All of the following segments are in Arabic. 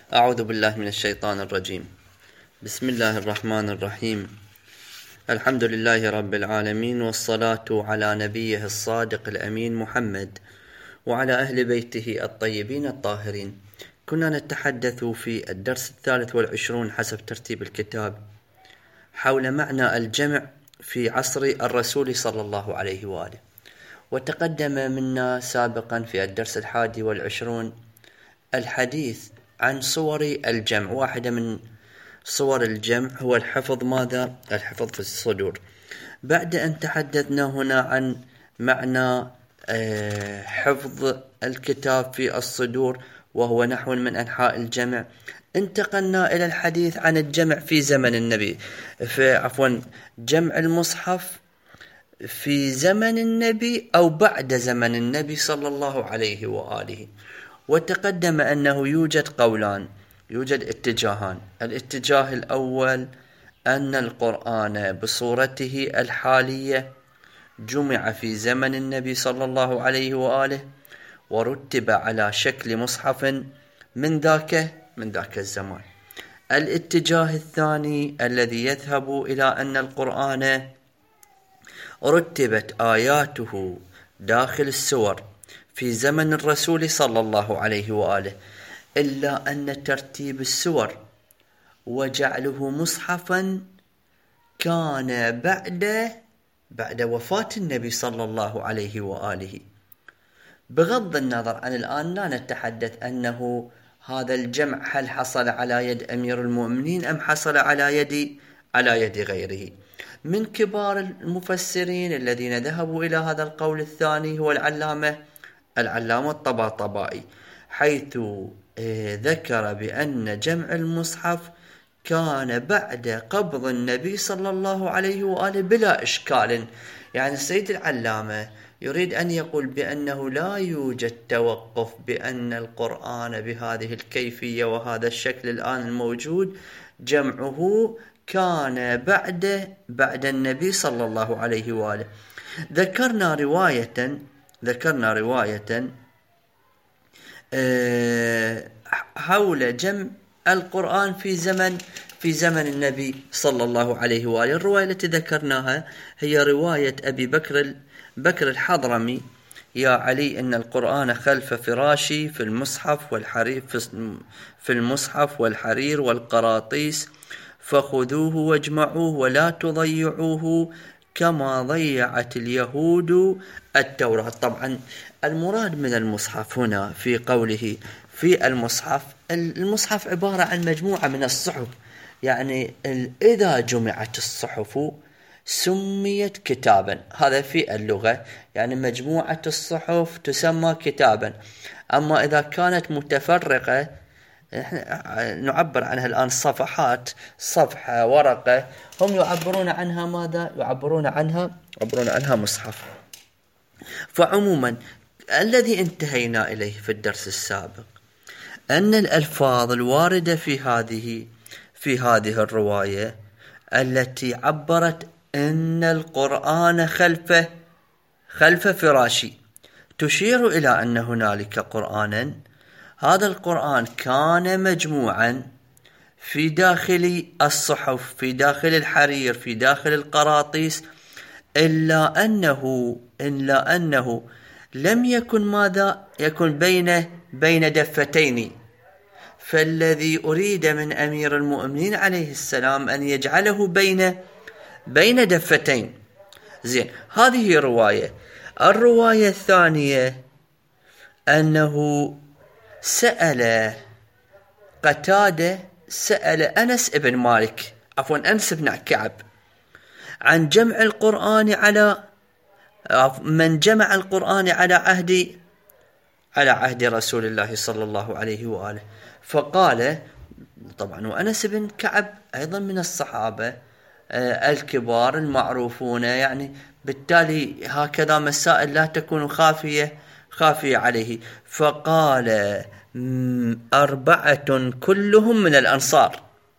أعوذ بالله من الشيطان الرجيم. بسم الله الرحمن الرحيم. الحمد لله رب العالمين، والصلاة على نبيه الصادق الأمين محمد وعلى أهل بيته الطيبين الطاهرين. كنا نتحدث في الدرس 23 حسب ترتيب الكتاب حول معنى الجمع في عصر الرسول صلى الله عليه وآله، وتقدم منا سابقا في الدرس 21 الحديث عن صور الجمع. واحدة من صور الجمع هو الحفظ. ماذا؟ الحفظ في الصدور. بعد أن تحدثنا هنا عن معنى حفظ الكتاب في الصدور وهو نحو من أنحاء الجمع، انتقلنا إلى الحديث عن الجمع في زمن النبي، جمع المصحف في زمن النبي أو بعد زمن النبي صلى الله عليه وآله. وتقدم أنه يوجد قولان، يوجد اتجاهان. الاتجاه الأول أن القرآن بصورته الحالية جمع في زمن النبي صلى الله عليه وآله ورتب على شكل مصحف من ذاك الزمان. الاتجاه الثاني الذي يذهب إلى أن القرآن رتبت آياته داخل السور في زمن الرسول صلى الله عليه وآله، إلا أن ترتيب السور وجعله مصحفا كان بعد وفاة النبي صلى الله عليه وآله. بغض النظر عن الآن لا نتحدث أنه هذا الجمع هل حصل على يد أمير المؤمنين أم حصل على يد غيره. من كبار المفسرين الذين ذهبوا إلى هذا القول الثاني هو العلامة الطباطبائي، حيث ذكر بأن جمع المصحف كان بعد قبض النبي صلى الله عليه وآله بلا إشكال. يعني السيد العلامة يريد أن يقول بأنه لا يوجد توقف بأن القرآن بهذه الكيفية وهذا الشكل الآن الموجود جمعه كان بعد النبي صلى الله عليه وآله. ذكرنا رواية حول جمع القرآن في زمن النبي صلى الله عليه وآله. الرواية التي ذكرناها هي رواية أبي بكر الحضرمي: يا علي إن القرآن خلف فراشي في المصحف والحرير والقراطيس، فخذوه واجمعوه ولا تضيعوه كما ضيعت اليهود التوراة. طبعا المراد من المصحف هنا في قوله في المصحف عبارة عن مجموعة من الصحف. يعني إذا جمعت الصحف سميت كتابا، هذا في اللغة، يعني مجموعة الصحف تسمى كتابا. أما إذا كانت متفرقة نعبر عنها الآن صفحات، صفحة، ورقة، هم يعبرون عنها ماذا؟ يعبرون عنها مصحف. فعموما الذي انتهينا إليه في الدرس السابق أن الألفاظ الواردة في هذه الرواية التي عبرت أن القرآن خلف فراشي تشير إلى أن هنالك قرآنا، هذا القرآن كان مجموعا في داخل الصحف، في داخل الحرير، في داخل القراطيس، إلا أنه لم يكن ماذا؟ يكن بين دفتين. فالذي أريد من أمير المؤمنين عليه السلام أن يجعله بين دفتين. زين، هذه رواية. الرواية الثانية أنه قتادة سأل أنس بن كعب عن جمع القرآن على من جمع القرآن على عهد رسول الله صلى الله عليه وآله. فقال طبعا، وأنس بن كعب أيضا من الصحابة الكبار المعروفون، يعني بالتالي هكذا مسائل لا تكون خافية عليه. فقال 4 كلهم من الأنصار: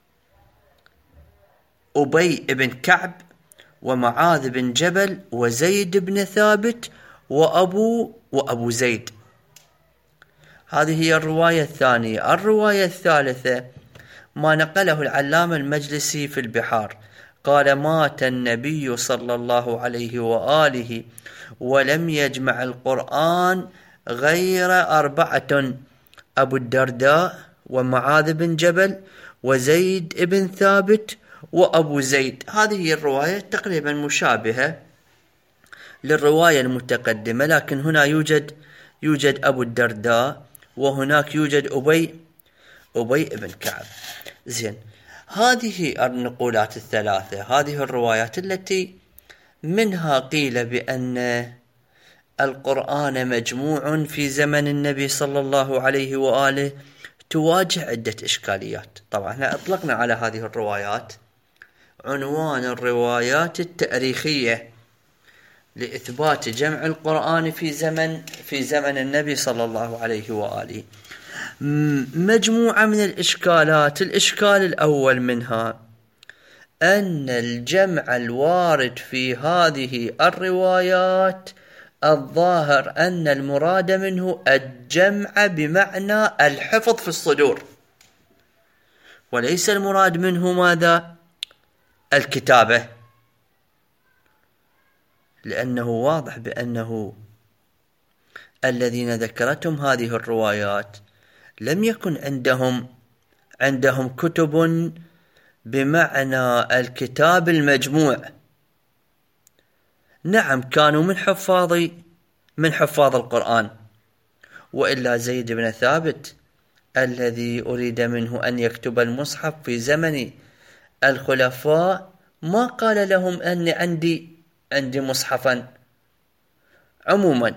أبي بن كعب ومعاذ بن جبل وزيد بن ثابت وأبو زيد. هذه هي الرواية الثانية. الرواية الثالثة ما نقله العلامة المجلسي في البحار، قال: مات النبي صلى الله عليه وآله ولم يجمع القرآن غير 4: أبو الدرداء، ومعاذ بن جبل، وزيد بن ثابت، وأبو زيد. هذه هي الرواية تقريبا مشابهة للرواية المتقدمة، لكن هنا يوجد أبو الدرداء، وهناك يوجد أبي بن كعب. زين، هذه النقولات الثلاثة، هذه الروايات التي منها قيل بأن القرآن مجموع في زمن النبي صلى الله عليه وآله، تواجه عدة إشكاليات. طبعا احنا أطلقنا على هذه الروايات عنوان الروايات التاريخية لإثبات جمع القرآن في زمن النبي صلى الله عليه وآله. مجموعة من الإشكالات. الإشكال الأول منها أن الجمع الوارد في هذه الروايات الظاهر أن المراد منه الجمع بمعنى الحفظ في الصدور، وليس المراد منه ماذا؟ الكتابة، لأنه واضح بأنه الذين ذكرتهم هذه الروايات لم يكن عندهم كتب بمعنى الكتاب المجموع. نعم، كانوا من حفاظ القرآن، وإلا زيد بن ثابت الذي أريد منه أن يكتب المصحف في زمن الخلفاء ما قال لهم أني عندي مصحفا. عموما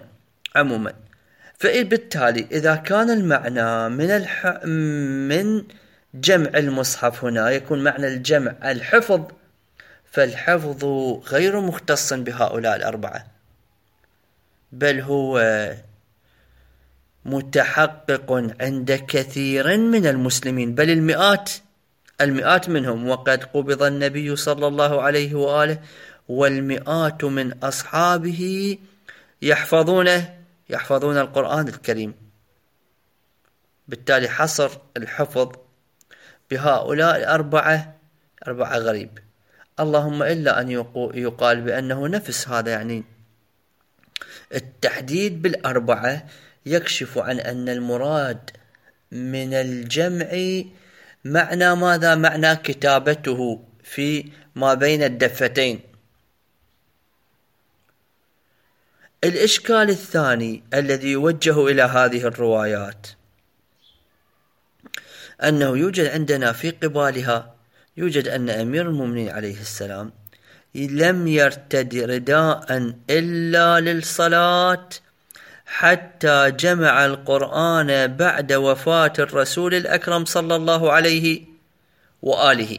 فبالتالي إذا كان المعنى من جمع المصحف هنا يكون معنى الجمع الحفظ، فالحفظ غير مختص بهؤلاء الأربعة، بل هو متحقق عند كثير من المسلمين، بل المئات منهم. وقد قبض النبي صلى الله عليه وآله والمئات من أصحابه يحفظون القرآن الكريم. بالتالي حصر الحفظ بهؤلاء الأربعة غريب، اللهم إلا أن يقال بأنه نفس هذا. يعني التحديد بالأربعة يكشف عن أن المراد من الجمع معنى ماذا؟ معنى كتابته في ما بين الدفتين. الإشكال الثاني الذي يوجه إلى هذه الروايات أنه يوجد عندنا في قبالها أن أمير المؤمنين عليه السلام لم يرتد رداء إلا للصلاة حتى جمع القرآن بعد وفاة الرسول الأكرم صلى الله عليه وآله.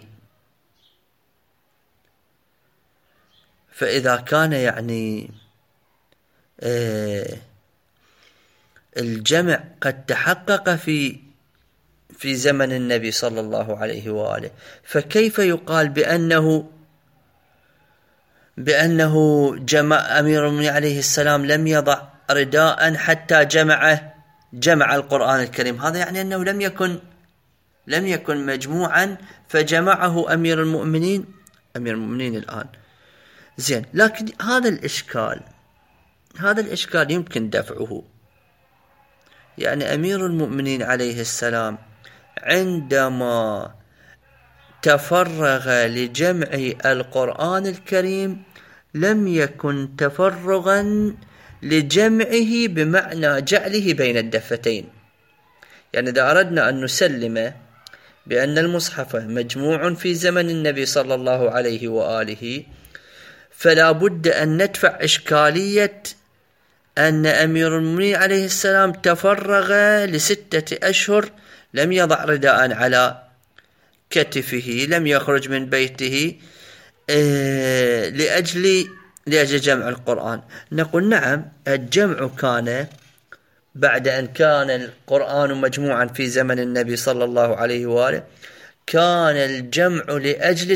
فإذا كان يعني الجمع قد تحقق في زمن النبي صلى الله عليه وآله، فكيف يقال بأنه جمع أمير المؤمنين عليه السلام لم يضع رداء حتى جمع القرآن الكريم؟ هذا يعني أنه لم يكن مجموعا فجمعه أمير المؤمنين الآن. زين، لكن هذا الإشكال يمكن دفعه. يعني أمير المؤمنين عليه السلام عندما تفرغ لجمع القرآن الكريم لم يكن تفرغا لجمعه بمعنى جعله بين الدفتين. يعني إذا أردنا أن نسلم بأن المصحف مجموع في زمن النبي صلى الله عليه وآله، فلا بد أن ندفع إشكالية أن أمير المؤمنين عليه السلام تفرغ ل6 أشهر لم يضع رداء على كتفه، لم يخرج من بيته لأجل جمع القرآن. نقول نعم، الجمع كان بعد أن كان القرآن مجموعا في زمن النبي صلى الله عليه وآله، كان الجمع لأجل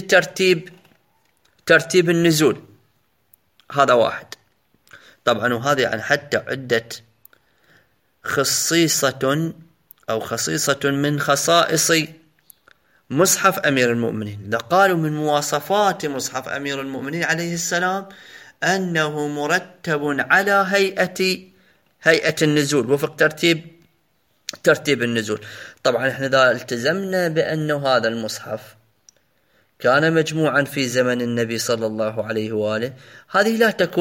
ترتيب النزول. هذا واحد. طبعا وهذا يعني حتى عدة خصيصة أو خصيصة من خصائص مصحف أمير المؤمنين. قالوا من مواصفات مصحف أمير المؤمنين عليه السلام أنه مرتب على هيئة النزول، وفق ترتيب النزول. طبعا احنا إذا التزمنا بأنه هذا المصحف كان مجموعا في زمن النبي صلى الله عليه وآله، هذه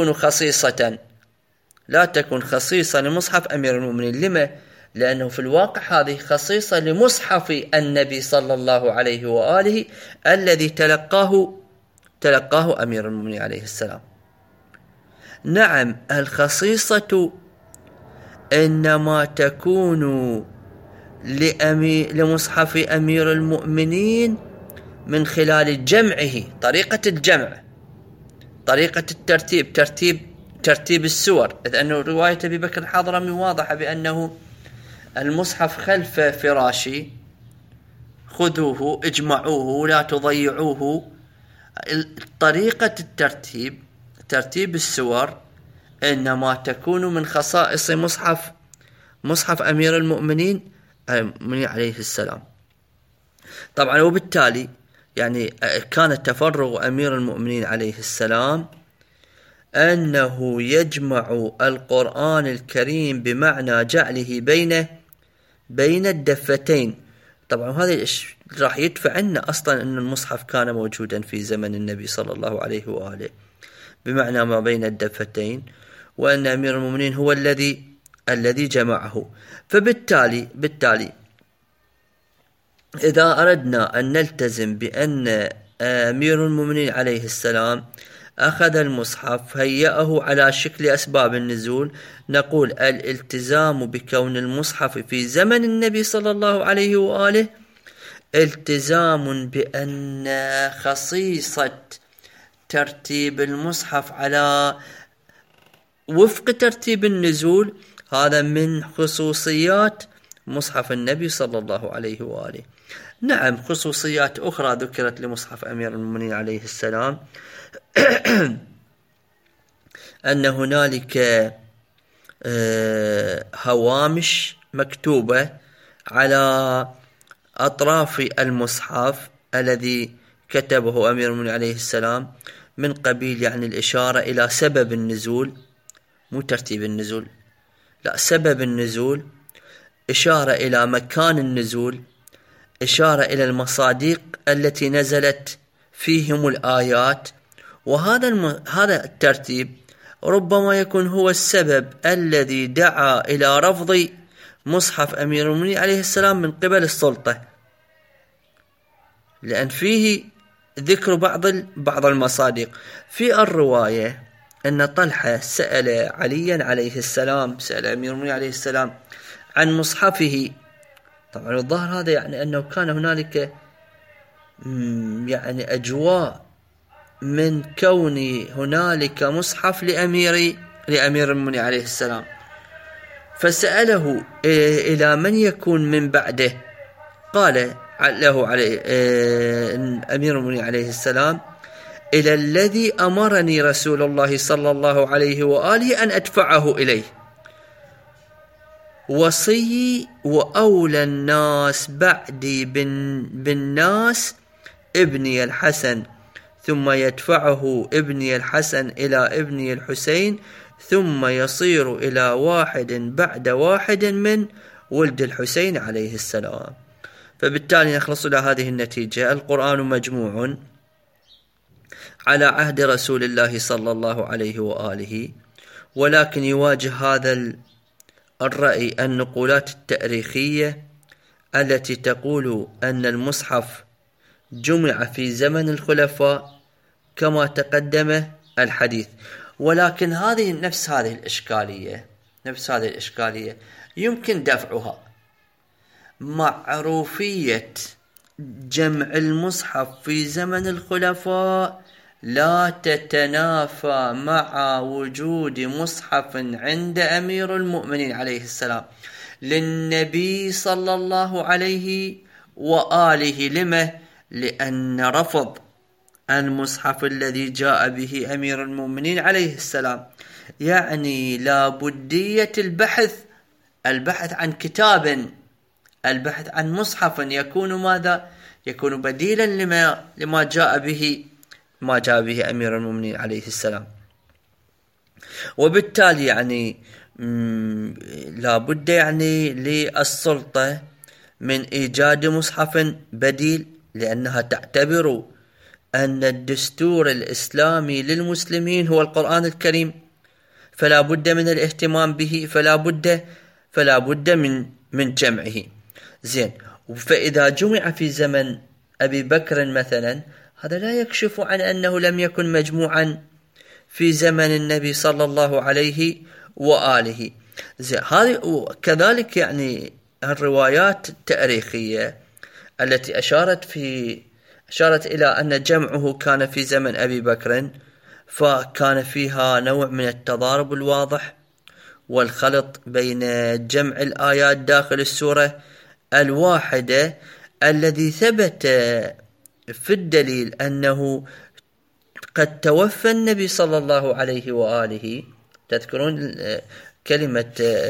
لا تكون خصيصة لمصحف أمير المؤمنين. لما؟ لأنه في الواقع هذه خصيصة لمصحف النبي صلى الله عليه وآله الذي تلقاه أمير المؤمنين عليه السلام. نعم، الخصيصة إنما تكون لمصحف أمير المؤمنين من خلال جمعه، طريقة الجمع، طريقة الترتيب، ترتيب السور. إذ أن رواية أبي بكر الحضرمي واضحة بأنه المصحف خلف فراشي، خذوه اجمعوه لا تضيعوه. طريقة ترتيب السور إنما تكون من خصائص مصحف أمير المؤمنين عليه السلام. طبعا وبالتالي يعني كان تفرغ أمير المؤمنين عليه السلام أنه يجمع القرآن الكريم بمعنى جعله بين الدفتين. طبعا هذا راح يدفع عنا أصلا أن المصحف كان موجودا في زمن النبي صلى الله عليه وآله بمعنى ما بين الدفتين، وأن أمير المؤمنين هو الذي جمعه. فبالتالي إذا أردنا أن نلتزم بأن أمير المؤمنين عليه السلام أخذ المصحف هيأه على شكل أسباب النزول، نقول الالتزام بكون المصحف في زمن النبي صلى الله عليه وآله التزام بأن خصيصة ترتيب المصحف على وفق ترتيب النزول هذا من خصوصيات مصحف النبي صلى الله عليه وآله. نعم، خصوصيات أخرى ذكرت لمصحف أمير المؤمنين عليه السلام أن هنالك هوامش مكتوبة على أطراف المصحف الذي كتبه أمير المؤمنين عليه السلام، من قبيل يعني الإشارة إلى سبب النزول، مو ترتيب النزول، لا، سبب النزول، إشارة إلى مكان النزول، إشارة إلى المصادق التي نزلت فيهم الآيات. وهذا الترتيب ربما يكون هو السبب الذي دعا إلى رفض مصحف أمير المؤمنين عليه السلام من قبل السلطة، لأن فيه ذكر بعض المصادق. في الرواية أن طلحة سأل عليا عليه السلام، سأل أمير المؤمنين عليه السلام عن مصحفه. طبعا الظاهر هذا يعني أنه كان هنالك يعني أجواء من كون هنالك مصحف لأمير المؤمنين عليه السلام، فسأله إلى من يكون من بعده. قال له أمير المؤمنين عليه السلام: إلى الذي أمرني رسول الله صلى الله عليه وآله أن أدفعه إليه، وصي وأولى الناس بعدي بالناس ابني الحسن، ثم يدفعه ابني الحسن إلى ابني الحسين، ثم يصير إلى واحد بعد واحد من ولد الحسين عليه السلام. فبالتالي نخلص إلى هذه النتيجة: القرآن مجموع على عهد رسول الله صلى الله عليه وآله، ولكن يواجه هذا الرأي النقولات التاريخية التي تقول أن المصحف جمع في زمن الخلفاء كما تقدم الحديث. ولكن نفس هذه الإشكالية يمكن دفعها. معروفية جمع المصحف في زمن الخلفاء لا تتنافى مع وجود مصحف عند أمير المؤمنين عليه السلام للنبي صلى الله عليه وآله. لما؟ لأن رفض المصحف الذي جاء به أمير المؤمنين عليه السلام يعني لا بدية البحث البحث عن كتاب، البحث عن مصحف يكون ماذا؟ يكون بديلا لما جاء به أمير المؤمنين عليه السلام. وبالتالي يعني لا بد يعني للسلطة من إيجاد مصحف بديل، لأنها تعتبر أن الدستور الإسلامي للمسلمين هو القرآن الكريم، فلا بد من الاهتمام به، فلا بد من جمعه. زين، فإذا جمع في زمن أبي بكر مثلا، هذا لا يكشف عن أنه لم يكن مجموعا في زمن النبي صلى الله عليه وآله. زين، هذه كذلك يعني الروايات التاريخية التي أشارت إلى أن جمعه كان في زمن أبي بكر، فكان فيها نوع من التضارب الواضح والخلط بين جمع الآيات داخل السورة الواحدة، الذي ثبت في الدليل أنه قد توفى النبي صلى الله عليه وآله. تذكرون كلمة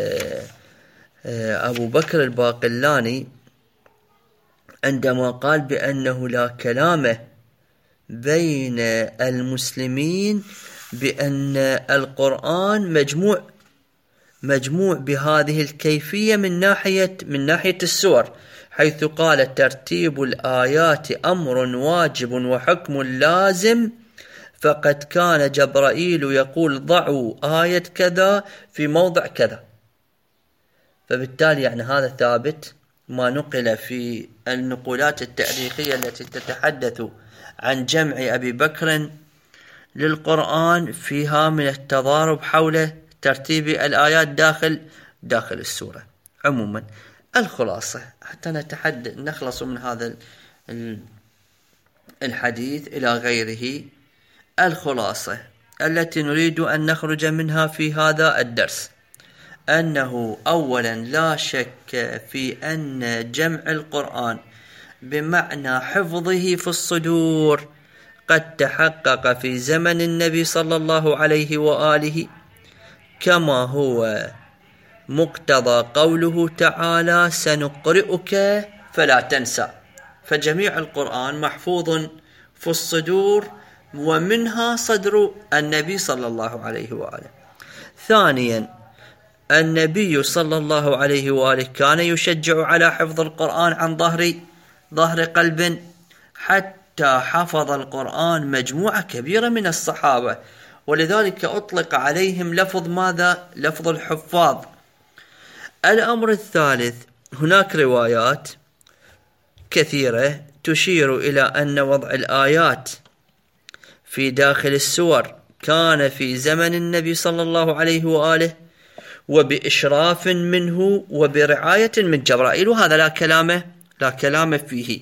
أبو بكر الباقلاني عندما قال بأنه لا كلام بين المسلمين بأن القرآن مجموع بهذه الكيفية من ناحية السور، حيث قال ترتيب الآيات أمر واجب وحكم لازم، فقد كان جبرائيل يقول ضعوا آية كذا في موضع كذا. فبالتالي يعني هذا ثابت، ما نقل في النقولات التاريخية التي تتحدث عن جمع أبي بكر للقرآن فيها من التضارب حول ترتيب الآيات داخل السورة. عموما الخلاصة حتى نخلص من هذا الحديث إلى غيره، الخلاصة التي نريد أن نخرج منها في هذا الدرس أنه أولا لا شك في أن جمع القرآن بمعنى حفظه في الصدور قد تحقق في زمن النبي صلى الله عليه وآله، كما هو مقتضى قوله تعالى سنقرئك فلا تنسى، فجميع القرآن محفوظ في الصدور ومنها صدر النبي صلى الله عليه وآله. ثانيا، النبي صلى الله عليه وآله كان يشجع على حفظ القرآن عن ظهر قلب، حتى حفظ القرآن مجموعة كبيرة من الصحابة، ولذلك أطلق عليهم لفظ ماذا؟ لفظ الحفاظ. الأمر الثالث، هناك روايات كثيرة تشير إلى أن وضع الآيات في داخل السور كان في زمن النبي صلى الله عليه وآله وبإشراف منه وبرعاية من جبرائيل، وهذا لا كلام فيه.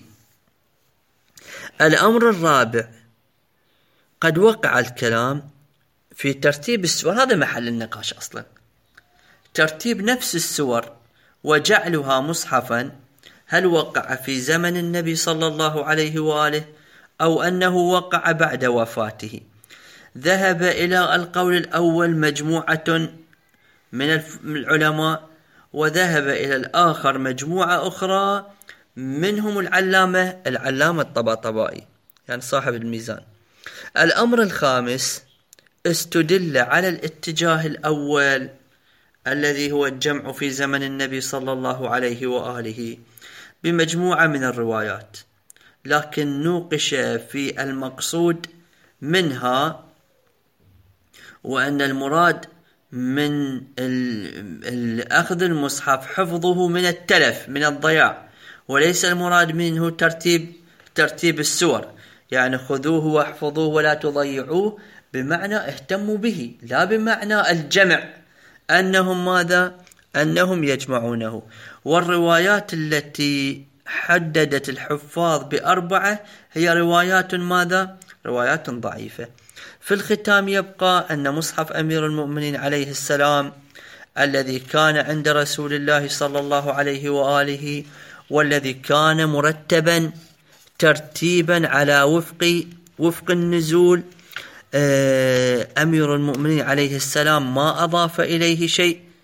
الأمر الرابع، قد وقع الكلام في ترتيب السور، هذا محل النقاش أصلا، ترتيب نفس السور وجعلها مصحفا، هل وقع في زمن النبي صلى الله عليه وآله أو أنه وقع بعد وفاته؟ ذهب إلى القول الأول مجموعة من العلماء، وذهب إلى الآخر مجموعة أخرى منهم العلامة الطباطبائي، يعني صاحب الميزان. الأمر الخامس، استدل على الاتجاه الأول الذي هو الجمع في زمن النبي صلى الله عليه وآله بمجموعة من الروايات، لكن نوقش في المقصود منها، وأن المراد من أخذ المصحف حفظه من التلف من الضياع، وليس المراد منه ترتيب السور، يعني خذوه واحفظوه ولا تضيعوه بمعنى اهتموا به، لا بمعنى الجمع أنهم ماذا؟ أنهم يجمعونه. والروايات التي حددت الحفاظ ب4 هي روايات ماذا؟ روايات ضعيفة. في الختام يبقى أن مصحف أمير المؤمنين عليه السلام الذي كان عند رسول الله صلى الله عليه وآله، والذي كان مرتبا ترتيبا على وفق النزول، أمير المؤمنين عليه السلام ما أضاف إليه شيء،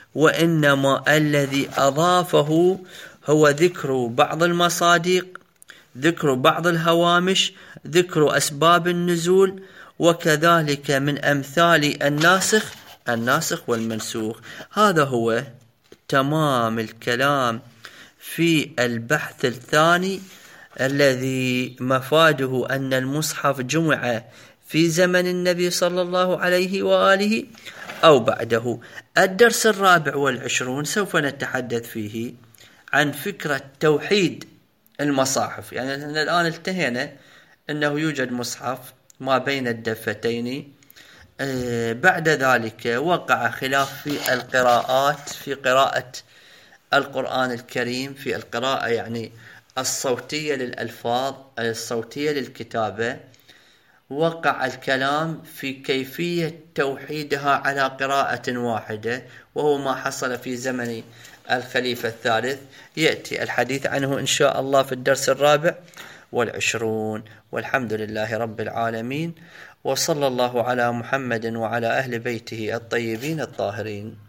وإنما الذي أضافه هو ذكر بعض المصادق، ذكر بعض الهوامش، ذكر أسباب النزول، وكذلك من أمثال الناسخ والمنسوخ. هذا هو تمام الكلام في البحث الثاني، الذي مفاده أن المصحف جمع في زمن النبي صلى الله عليه وآله أو بعده. الدرس 24 سوف نتحدث فيه عن فكرة توحيد المصاحف. يعني الآن انتهينا أنه يوجد مصحف ما بين الدفتين. بعد ذلك وقع خلاف في القراءات، في قراءة القرآن الكريم، في القراءة يعني الصوتية للألفاظ، الصوتية للكتابة. وقع الكلام في كيفية توحيدها على قراءة واحدة، وهو ما حصل في زمن الخليفة الثالث. يأتي الحديث عنه إن شاء الله في الدرس 24. والحمد لله رب العالمين، وصلى الله على محمد وعلى أهل بيته الطيبين الطاهرين.